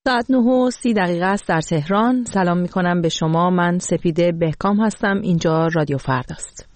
ساعت 9:30 است در تهران. سلام میکنم به شما. من سپیده بهکام هستم. اینجا رادیو فرداست.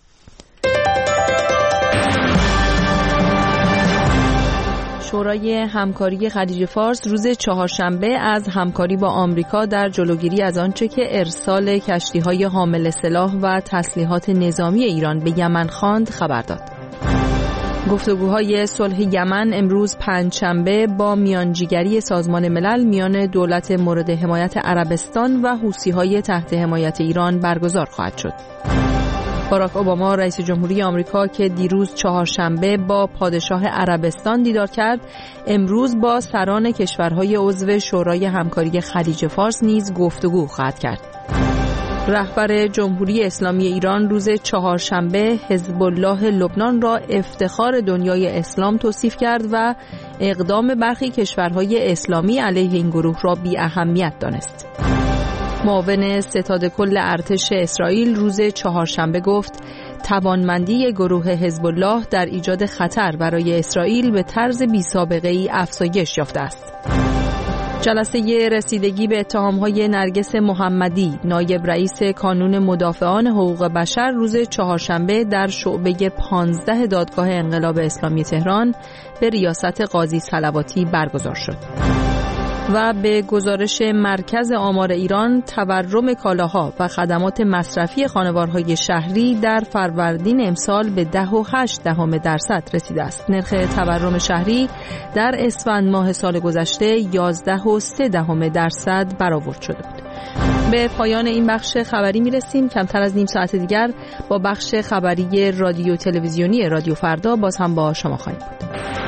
شورای همکاری خلیج فارس روز چهارشنبه از همکاری با آمریکا در جلوگیری از آنچه که ارسال کشتی‌های حامل سلاح و تسلیحات نظامی ایران به یمن خواند خبر داد. گفتگوهای صلح یمن امروز پنجشنبه با میانجیگری سازمان ملل میان دولت مورد حمایت عربستان و حوثی‌های تحت حمایت ایران برگزار خواهد شد. باراک اوباما رئیس جمهوری آمریکا که دیروز چهارشنبه با پادشاه عربستان دیدار کرد، امروز با سران کشورهای عضو شورای همکاری خلیج فارس نیز گفتگو خواهد کرد. رهبر جمهوری اسلامی ایران روز چهارشنبه حزب الله لبنان را افتخار دنیای اسلام توصیف کرد و اقدام برخی کشورهای اسلامی علیه این گروه را بی اهمیت دانست. معاون ستاد کل ارتش اسرائیل روز چهارشنبه گفت توانمندی گروه حزب الله در ایجاد خطر برای اسرائیل به طرز بی‌سابقه‌ای افزایش یافته است. جلسه رسیدگی به اتهام‌های نرگس محمدی، نایب رئیس کانون مدافعان حقوق بشر، روز چهارشنبه در شعبه 15 دادگاه انقلاب اسلامی تهران به ریاست قاضی صلواتی برگزار شد. و به گزارش مرکز آمار ایران، تورم کالاها و خدمات مصرفی خانوارهای شهری در فروردین امسال به 10.8% رسیده است. نرخ تورم شهری در اسفند ماه سال گذشته 11.3% برآورد شده بود. به پایان این بخش خبری میرسیم. کمتر از نیم ساعت دیگر با بخش خبری رادیو تلویزیونی رادیو فردا باز هم با شما خواهیم بود.